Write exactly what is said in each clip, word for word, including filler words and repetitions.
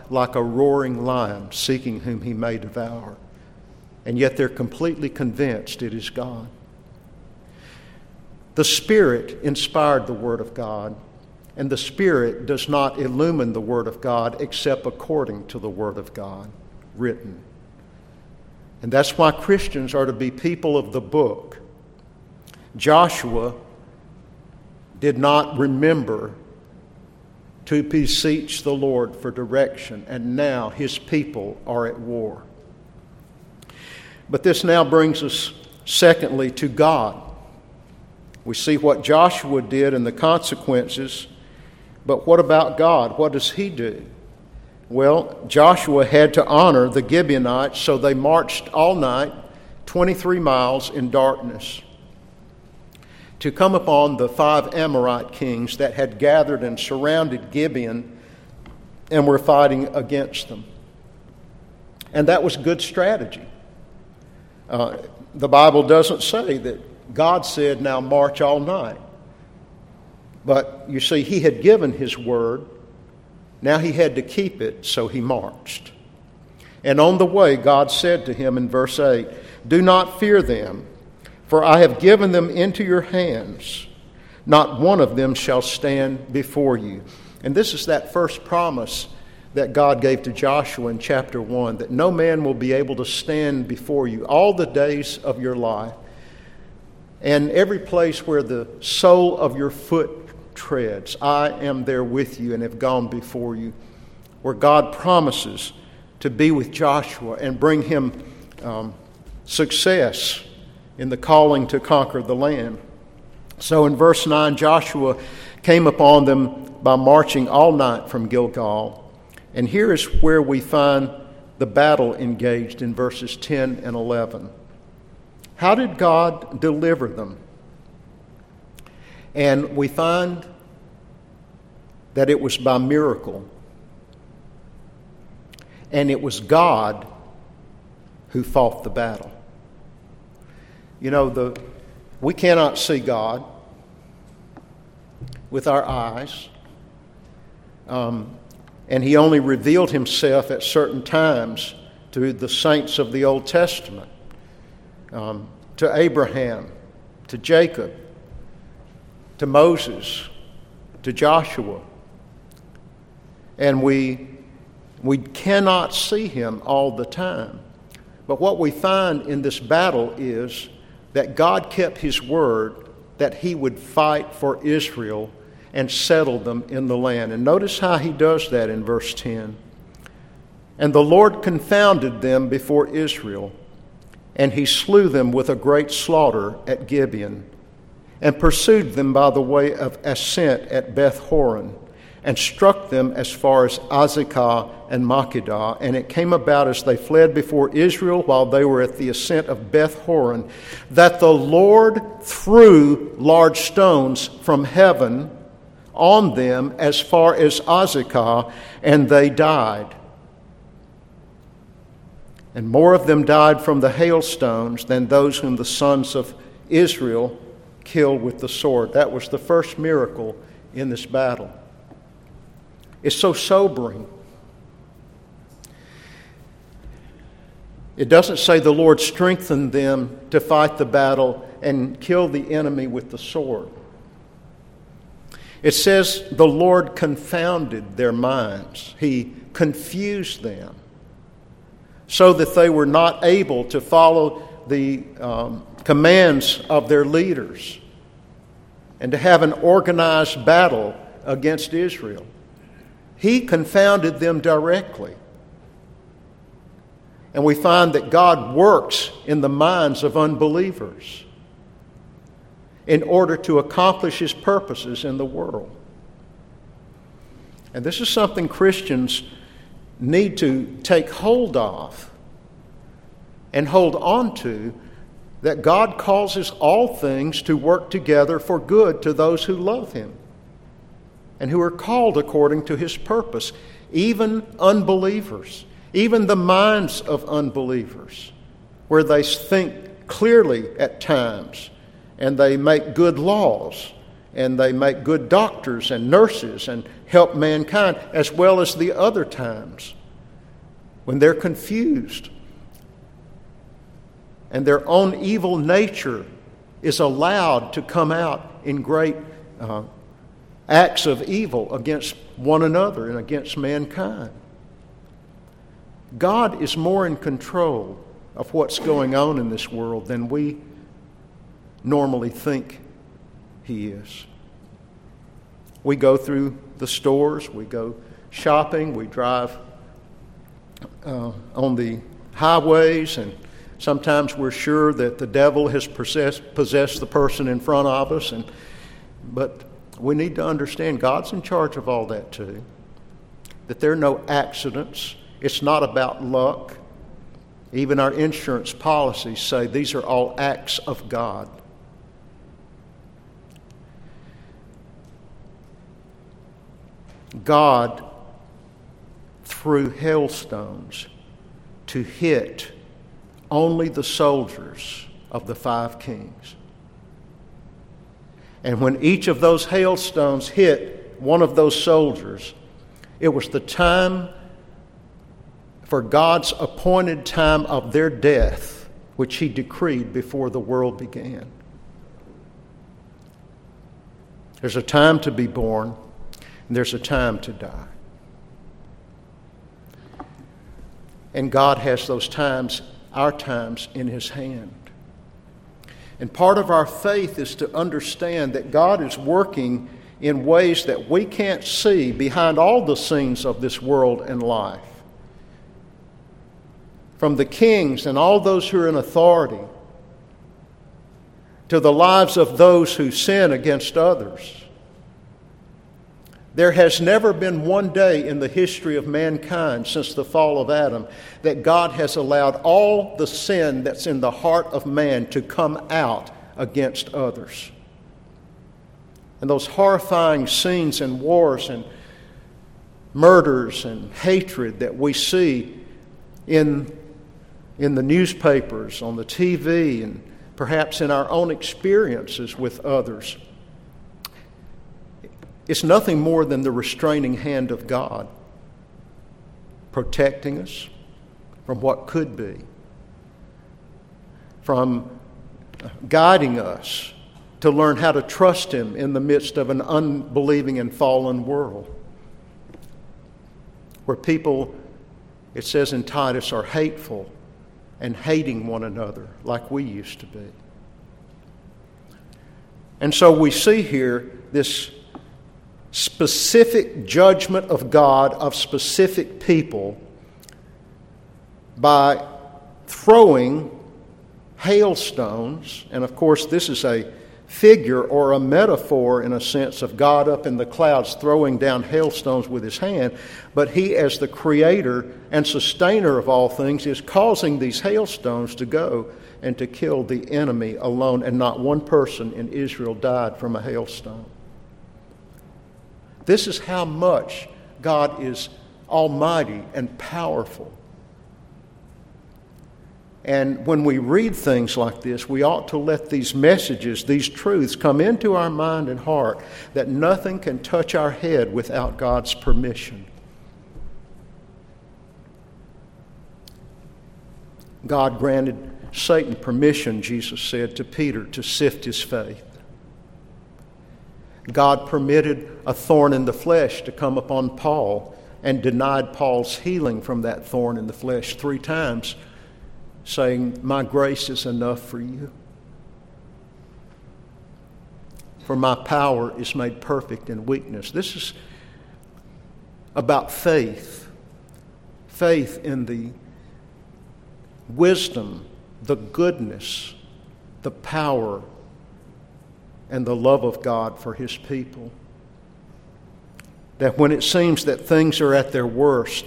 like a roaring lion, seeking whom he may devour. And yet they're completely convinced it is God. The Spirit inspired the Word of God, and the Spirit does not illumine the Word of God except according to the Word of God written. And that's why Christians are to be people of the book. Joshua did not remember to beseech the Lord for direction, and now his people are at war. But this now brings us, secondly, to God. We see what Joshua did and the consequences, but what about God? What does he do? Well, Joshua had to honor the Gibeonites, so they marched all night, twenty-three miles in darkness, to come upon the five Amorite kings that had gathered and surrounded Gibeon and were fighting against them. And that was good strategy. Uh, the Bible doesn't say that God said, now march all night. But you see, he had given his word. Now he had to keep it, so he marched. And on the way, God said to him in verse eight, do not fear them, for I have given them into your hands. Not one of them shall stand before you. And this is that first promise that God gave to Joshua in chapter one, that no man will be able to stand before you all the days of your life. And every place where the sole of your foot treads, I am there with you and have gone before you. Where God promises to be with Joshua and bring him um, success in the calling to conquer the land. So in verse nine, Joshua came upon them by marching all night from Gilgal. And here is where we find the battle engaged in verses ten and eleven. How did God deliver them? And we find that it was by miracle. And it was God who fought the battle. You know, the we cannot see God with our eyes. Um, and he only revealed himself at certain times to the saints of the Old Testament, um, to Abraham, to Jacob, to Moses, to Joshua. And we, we cannot see him all the time. But what we find in this battle is that God kept his word that he would fight for Israel and settle them in the land. And notice how he does that in verse ten. And the Lord confounded them before Israel, and he slew them with a great slaughter at Gibeon, and pursued them by the way of ascent at Beth Horon, and struck them as far as Azekah and Makkedah. And it came about as they fled before Israel while they were at the ascent of Beth Horon, that the Lord threw large stones from heaven on them as far as Azekah, and they died. And more of them died from the hailstones than those whom the sons of Israel killed with the sword. That was the first miracle in this battle. It's so sobering. It doesn't say the Lord strengthened them to fight the battle and kill the enemy with the sword. It says the Lord confounded their minds. He confused them so that they were not able to follow the um, commands of their leaders and to have an organized battle against Israel. He confounded them directly. And we find that God works in the minds of unbelievers in order to accomplish his purposes in the world. And this is something Christians need to take hold of and hold on to, that God causes all things to work together for good to those who love him and who are called according to his purpose, even unbelievers, even the minds of unbelievers, where they think clearly at times, and they make good laws, and they make good doctors and nurses and help mankind, as well as the other times when they're confused and their own evil nature is allowed to come out in great uh, acts of evil against one another and against mankind. God is more in control of what's going on in this world than we normally think He is. We go through the stores, we go shopping, we drive uh, on the highways, and sometimes we're sure that the devil has possessed, possessed the person in front of us. And but we need to understand God's in charge of all that too. That there are no accidents. It's not about luck. Even our insurance policies say these are all acts of God. God threw hailstones to hit only the soldiers of the five kings. And when each of those hailstones hit one of those soldiers, it was the time for God's appointed time of their death, which He decreed before the world began. There's a time to be born, and there's a time to die. And God has those times, our times, in His hand. And part of our faith is to understand that God is working in ways that we can't see behind all the scenes of this world and life. From the kings and all those who are in authority to the lives of those who sin against others. There has never been one day in the history of mankind since the fall of Adam that God has allowed all the sin that's in the heart of man to come out against others. And those horrifying scenes and wars and murders and hatred that we see in, in the newspapers, on the T V, and perhaps in our own experiences with others, it's nothing more than the restraining hand of God protecting us from what could be, from guiding us to learn how to trust Him in the midst of an unbelieving and fallen world, where people, it says in Titus, are hateful and hating one another like we used to be. And so we see here this specific judgment of God of specific people by throwing hailstones. And of course, this is a figure or a metaphor in a sense of God up in the clouds throwing down hailstones with His hand. But He, as the creator and sustainer of all things, is causing these hailstones to go and to kill the enemy alone. And not one person in Israel died from a hailstone. This is how much God is almighty and powerful. And when we read things like this, we ought to let these messages, these truths, come into our mind and heart, that nothing can touch our head without God's permission. God granted Satan permission, Jesus said to Peter, to sift his faith. God permitted a thorn in the flesh to come upon Paul and denied Paul's healing from that thorn in the flesh three times, saying, "My grace is enough for you. For my power is made perfect in weakness." This is about faith. Faith in the wisdom, the goodness, the power, and the love of God for His people. That when it seems that things are at their worst,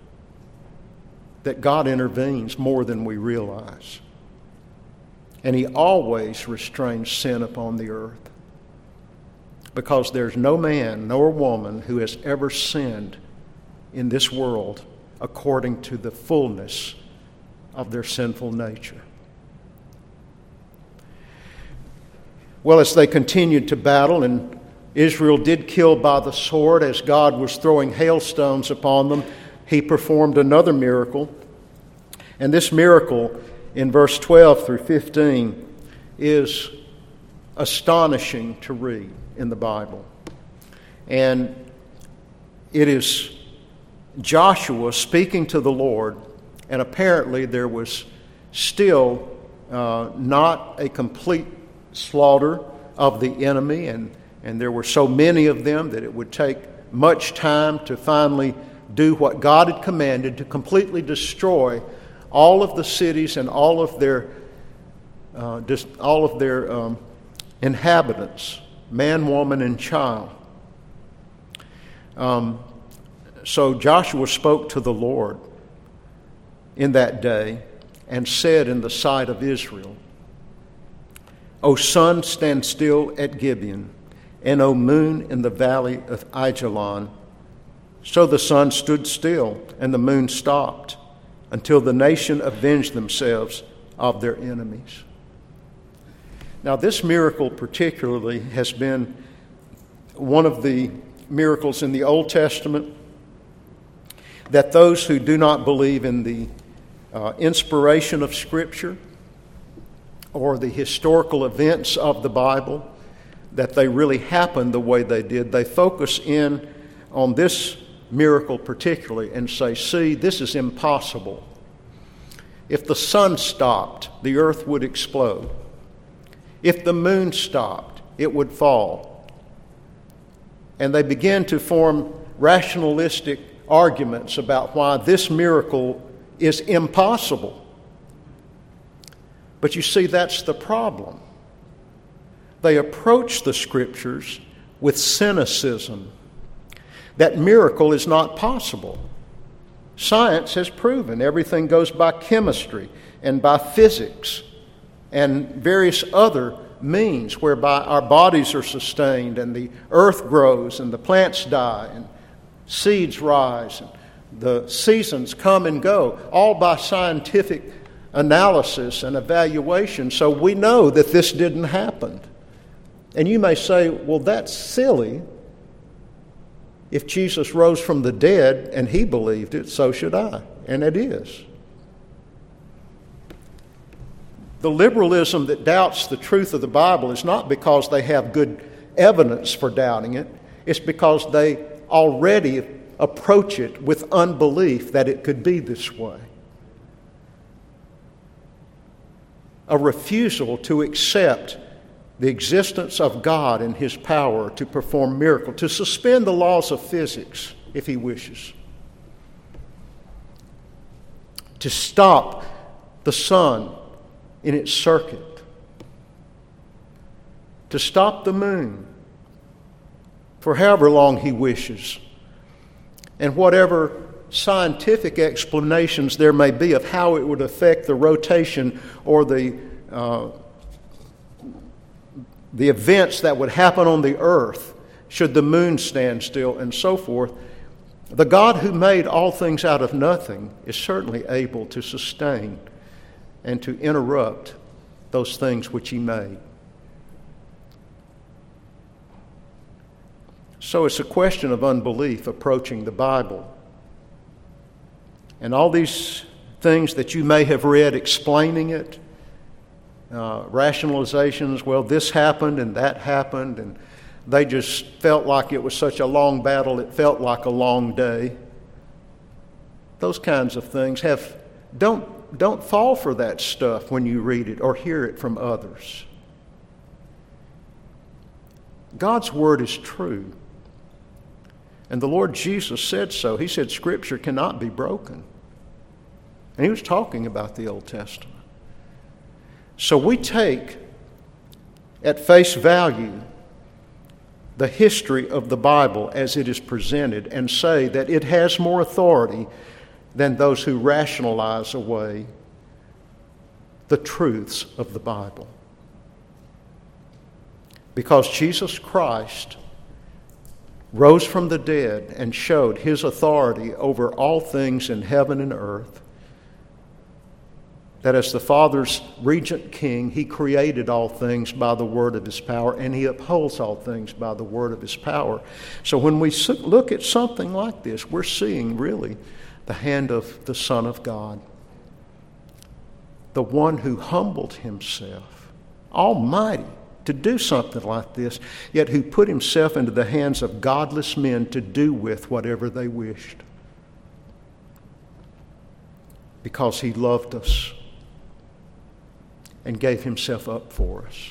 that God intervenes more than we realize. And He always restrains sin upon the earth. Because there's no man nor woman who has ever sinned in this world according to the fullness of their sinful nature. Well, as they continued to battle, and Israel did kill by the sword as God was throwing hailstones upon them, he performed another miracle. And this miracle in verse twelve through fifteen is astonishing to read in the Bible. And it is Joshua speaking to the Lord, and apparently there was still uh, not a complete slaughter of the enemy, and, and there were so many of them that it would take much time to finally do what God had commanded, to completely destroy all of the cities and all of their uh, dis- all of their um, inhabitants, man, woman, and child. Um, so Joshua spoke to the Lord in that day and said in the sight of Israel, O sun, stand still at Gibeon, and O moon in the valley of Ajalon. So the sun stood still, and the moon stopped, until the nation avenged themselves of their enemies. Now, this miracle particularly has been one of the miracles in the Old Testament that those who do not believe in the uh, inspiration of Scripture or the historical events of the Bible, that they really happened the way they did, they focus in on this miracle particularly and say, see, this is impossible. If the sun stopped, the earth would explode. If the moon stopped, it would fall. And they begin to form rationalistic arguments about why this miracle is impossible. But you see, that's the problem. They approach the Scriptures with cynicism. That miracle is not possible. Science has proven everything goes by chemistry and by physics and various other means whereby our bodies are sustained and the earth grows and the plants die and seeds rise and the seasons come and go, all by scientific analysis and evaluation. So we know that this didn't happen. And you may say, well, that's silly. If Jesus rose from the dead and he believed it, so should I. And it is. The liberalism that doubts the truth of the Bible is not because they have good evidence for doubting it. It's because they already approach it with unbelief that it could be this way. A refusal to accept the existence of God and His power to perform miracles, to suspend the laws of physics if He wishes, to stop the sun in its circuit, to stop the moon for however long He wishes, and whatever scientific explanations there may be of how it would affect the rotation or the uh, the events that would happen on the earth should the moon stand still and so forth. The God who made all things out of nothing is certainly able to sustain and to interrupt those things which He made. So it's a question of unbelief approaching the Bible. And all these things that you may have read explaining it, uh, rationalizations, well, this happened and that happened, and they just felt like it was such a long battle, it felt like a long day. Those kinds of things have, don't, don't fall for that stuff when you read it or hear it from others. God's Word is true. And the Lord Jesus said so. He said Scripture cannot be broken. And He was talking about the Old Testament. So we take at face value the history of the Bible as it is presented and say that it has more authority than those who rationalize away the truths of the Bible. Because Jesus Christ rose from the dead and showed His authority over all things in heaven and earth, that as the Father's regent king, he created all things by the word of his power, and he upholds all things by the word of his power. So when we look at something like this, we're seeing really the hand of the Son of God, the one who humbled himself, almighty, to do something like this, yet who put himself into the hands of godless men to do with whatever they wished. Because he loved us and gave himself up for us.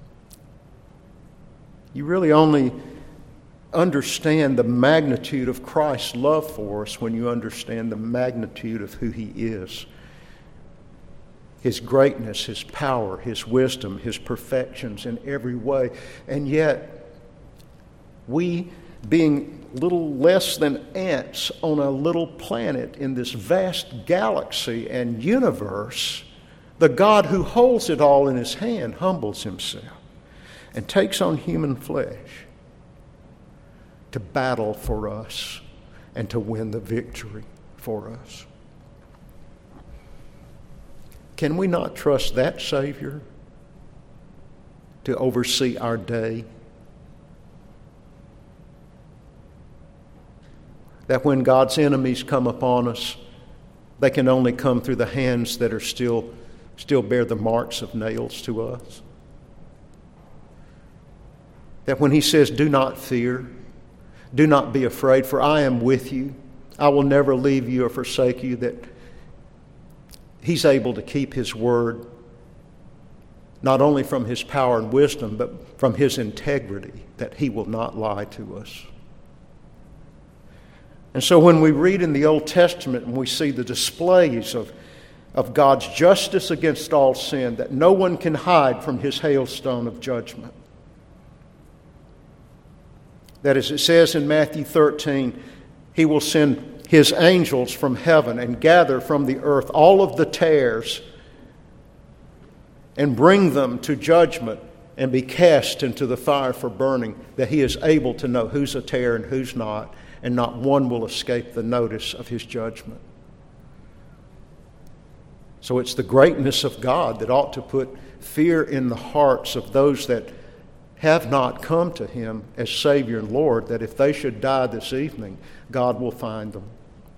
You really only understand the magnitude of Christ's love for us when you understand the magnitude of who he is. His greatness, his power, his wisdom, his perfections in every way. And yet, we, being little less than ants on a little planet in this vast galaxy and universe, the God who holds it all in his hand humbles himself and takes on human flesh to battle for us and to win the victory for us. Can we not trust that Savior to oversee our day? That when God's enemies come upon us, they can only come through the hands that are still, still bear the marks of nails to us? That when he says, do not fear, do not be afraid, for I am with you, I will never leave you or forsake you, that he's able to keep his word, not only from his power and wisdom, but from his integrity, that he will not lie to us. And so when we read in the Old Testament and we see the displays of, of God's justice against all sin, that no one can hide from his hailstone of judgment. That as it says in Matthew thirteen, he will send his angels from heaven and gather from the earth all of the tares and bring them to judgment and be cast into the fire for burning, that he is able to know who's a tare and who's not, and not one will escape the notice of his judgment. So it's the greatness of God that ought to put fear in the hearts of those that have not come to him as Savior and Lord, that if they should die this evening, God will find them.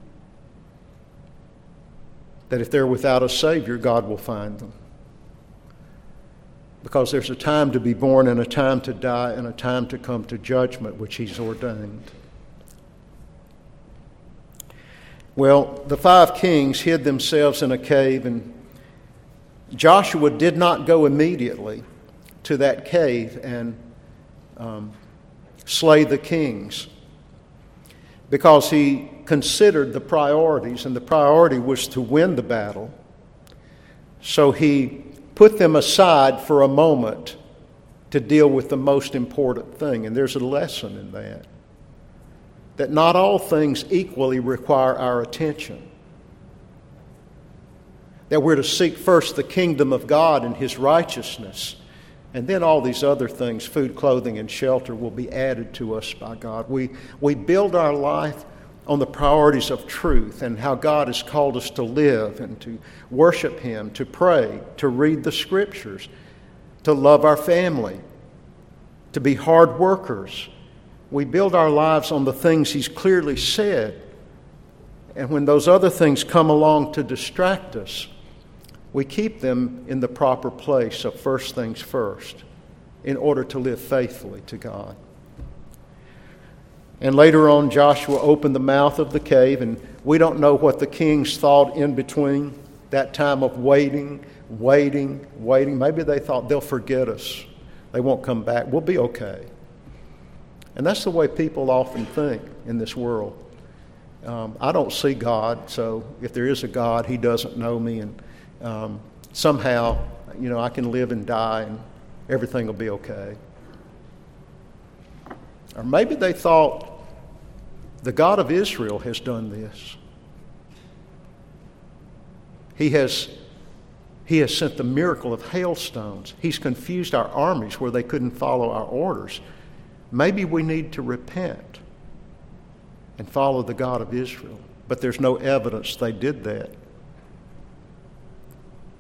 That if they're without a Savior, God will find them. Because there's a time to be born and a time to die and a time to come to judgment, which he's ordained. Well, the five kings hid themselves in a cave, and Joshua did not go immediately to that cave and um, slay the kings, because he considered the priorities, and the priority was to win the battle. So he put them aside for a moment to deal with the most important thing, and there's a lesson in that. That not all things equally require our attention. That we're to seek first the kingdom of God and his righteousness, and then all these other things, food, clothing, and shelter, will be added to us by God. We, we build our life on the priorities of truth and how God has called us to live and to worship him, to pray, to read the scriptures, to love our family, to be hard workers. We build our lives on the things he's clearly said. And when those other things come along to distract us, we keep them in the proper place of first things first in order to live faithfully to God. And later on, Joshua opened the mouth of the cave, and we don't know what the kings thought in between that time of waiting, waiting, waiting. Maybe they thought they'll forget us. They won't come back. We'll be okay. And that's the way people often think in this world. Um, I don't see God, so if there is a God, he doesn't know me, and um, somehow, you know, I can live and die, and everything will be okay. Or maybe they thought, the God of Israel has done this. He has, he has sent the miracle of hailstones. He's confused our armies where they couldn't follow our orders. Maybe we need to repent and follow the God of Israel. But there's no evidence they did that.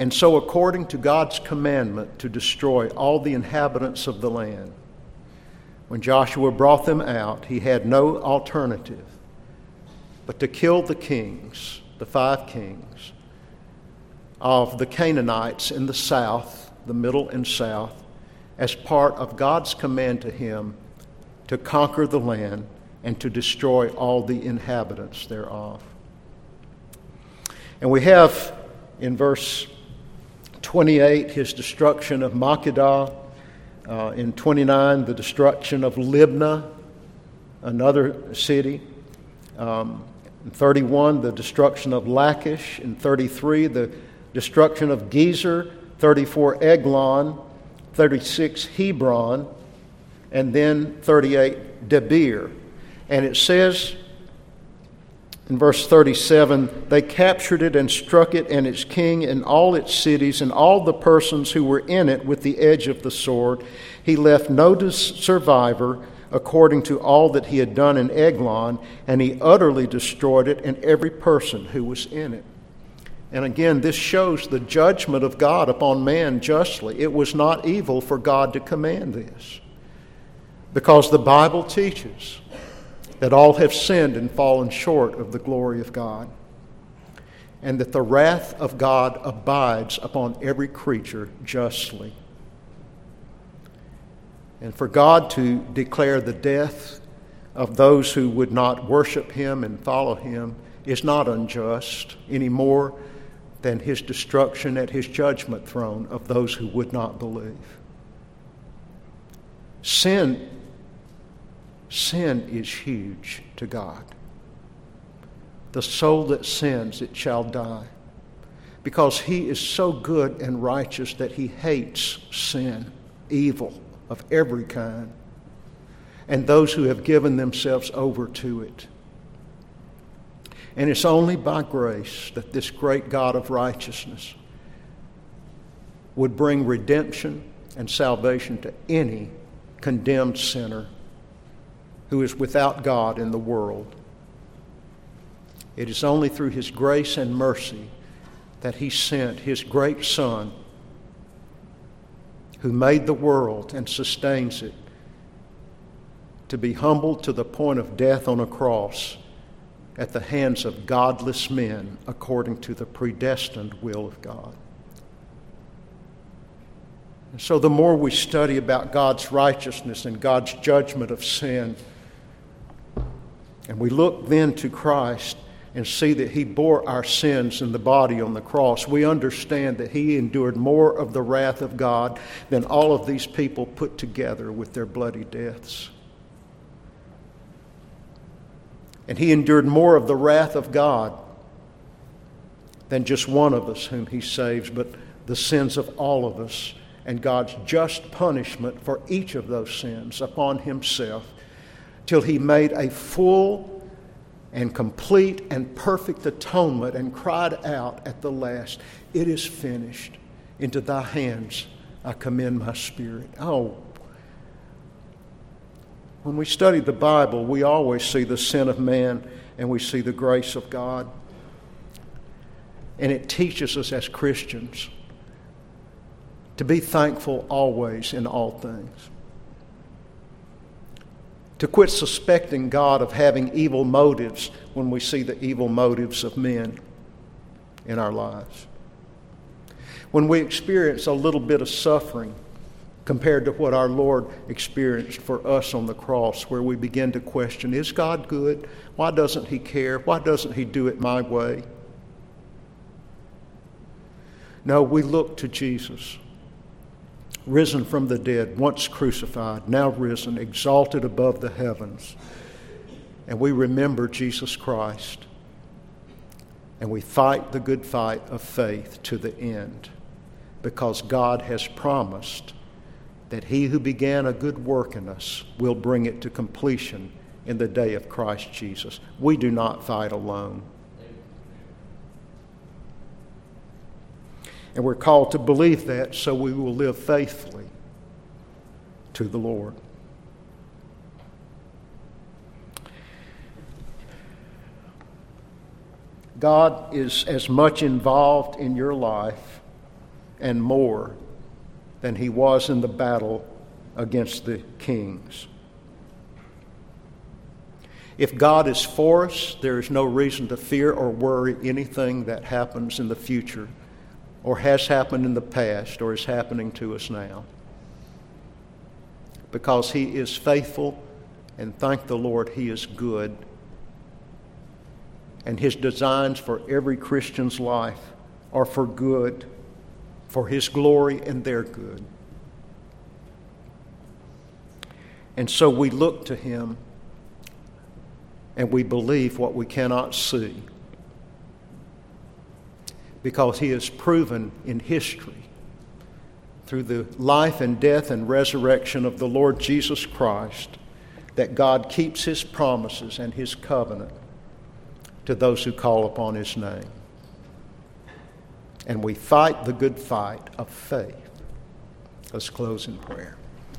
And so according to God's commandment to destroy all the inhabitants of the land, when Joshua brought them out, he had no alternative but to kill the kings, the five kings of the Canaanites in the south, the middle and south, as part of God's command to him to conquer the land and to destroy all the inhabitants thereof. And we have in verse twenty-eight his destruction of Makkedah, uh, in twenty-nine the destruction of Libnah, another city, um, in thirty-one the destruction of Lachish, in thirty-three the destruction of Gezer, thirty-four Eglon, thirty-six Hebron, and then thirty-eight Debir. And it says in verse thirty-seven, they captured it and struck it and its king and all its cities and all the persons who were in it with the edge of the sword. He left no survivor according to all that he had done in Eglon, and he utterly destroyed it and every person who was in it. And again, this shows the judgment of God upon man justly. It was not evil for God to command this, because the Bible teaches that all have sinned and fallen short of the glory of God, and that the wrath of God abides upon every creature justly. And for God to declare the death of those who would not worship him and follow him is not unjust any more than his destruction at his judgment throne of those who would not believe. Sin Sin is huge to God. The soul that sins, it shall die, because he is so good and righteous that he hates sin, evil of every kind, and those who have given themselves over to it. And it's only by grace that this great God of righteousness would bring redemption and salvation to any condemned sinner who is without God in the world. It is only through his grace and mercy that he sent his great Son, who made the world and sustains it, to be humbled to the point of death on a cross at the hands of godless men according to the predestined will of God. And so the more we study about God's righteousness and God's judgment of sin, and we look then to Christ and see that he bore our sins in the body on the cross, we understand that he endured more of the wrath of God than all of these people put together with their bloody deaths. And he endured more of the wrath of God than just one of us whom he saves, but the sins of all of us, and God's just punishment for each of those sins upon himself, till he made a full and complete and perfect atonement and cried out at the last, "It is finished. Into thy hands I commend my spirit." Oh, when we study the Bible, we always see the sin of man and we see the grace of God. And it teaches us as Christians to be thankful always in all things. To quit suspecting God of having evil motives when we see the evil motives of men in our lives. When we experience a little bit of suffering compared to what our Lord experienced for us on the cross, where we begin to question, is God good? Why doesn't he care? Why doesn't he do it my way? No, we look to Jesus, risen from the dead, once crucified, now risen, exalted above the heavens. And we remember Jesus Christ. And we fight the good fight of faith to the end, because God has promised that he who began a good work in us will bring it to completion in the day of Christ Jesus. We do not fight alone. And we're called to believe that, so we will live faithfully to the Lord. God is as much involved in your life and more than he was in the battle against the kings. If God is for us, there is no reason to fear or worry anything that happens in the future or has happened in the past or is happening to us now. Because he is faithful, and thank the Lord, he is good. And his designs for every Christian's life are for good, for his glory and their good. And so we look to him and we believe what we cannot see, because he has proven in history through the life and death and resurrection of the Lord Jesus Christ that God keeps his promises and his covenant to those who call upon his name. And we fight the good fight of faith. Let's close in prayer.